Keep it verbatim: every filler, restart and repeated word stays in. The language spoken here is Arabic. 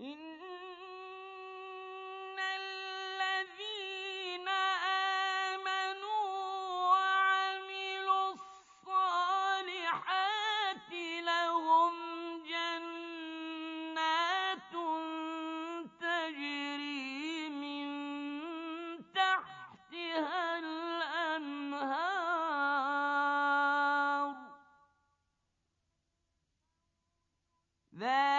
إِنَّ الَّذِينَ آمَنُوا وَعَمِلُوا الصَّالِحَاتِ لَهُمْ جَنَّاتٌ تَجْرِي مِن تَحْتِهَا الْأَنْهَارُ ۚ